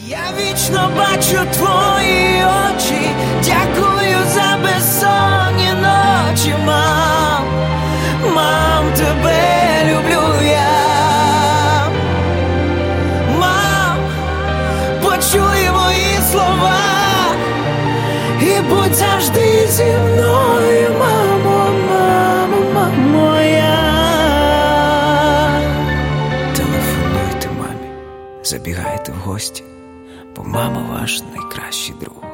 Я вічно бачу твої очі, дякую за безсонні ночі, мам. Мам, тебе люблю я. Мам, почуй мої слова і будь завжди зі мною, мамо, мамо, мамо моя. Телефонуйте мамі, забігайте в гості, бо мама ваш найкращий друг.